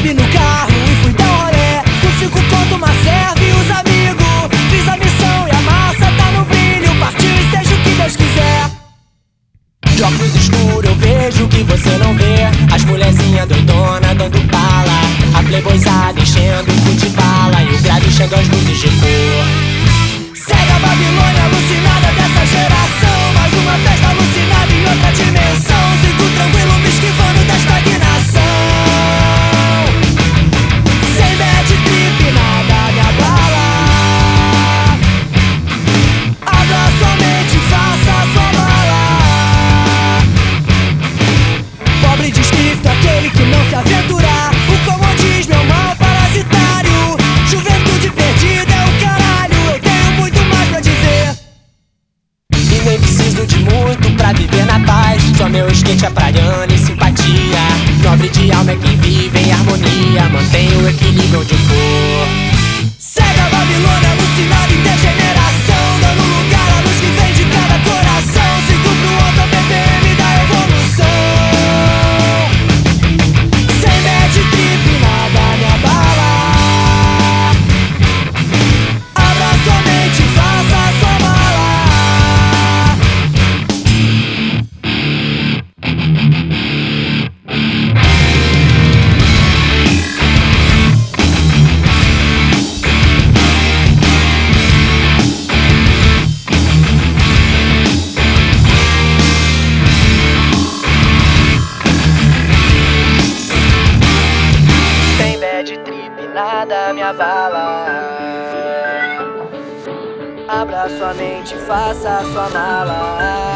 Subi no carro e fui dar rolê, com 5 conto, uma serve e os amigos. Fiz a missão e a massa tá no brilho. Partiu e seja o que Deus quiser. De óculos escuros eu vejo o que você não vê. As mulherzinhas doidona dando bala, a playboyzada enchendo o cu de bala e o grave enchendo as luzes de cor. Segue a Babilônia alucinada dessa geração, mais uma festa alucinada em outra dimensão. Sigo tranquilo me esquivando da estagnação. Sem bad trip nada me abala. Abra sua mente, faça sua mala. Pobre de espírito, aquele que não se aventurar. O comodismo é um mal parasitário. Juventude perdida é o caralho. Eu tenho muito mais pra dizer e nem preciso de muito pra viver na paz. Só meu skate é praiano e simpatia. Nobre de alma é quem vive em harmonia, mantém o equilíbrio onde for. Segue a Babilônia alucinada em degeneração, dando lugar à luz que vem de cada coração. Sigo pro alto a BPM da evolução. Sem bad trip nada me abala. Abra sua mente, faça sua mala. Sem bad trip nada me abala. Abra sua mente, faça sua mala.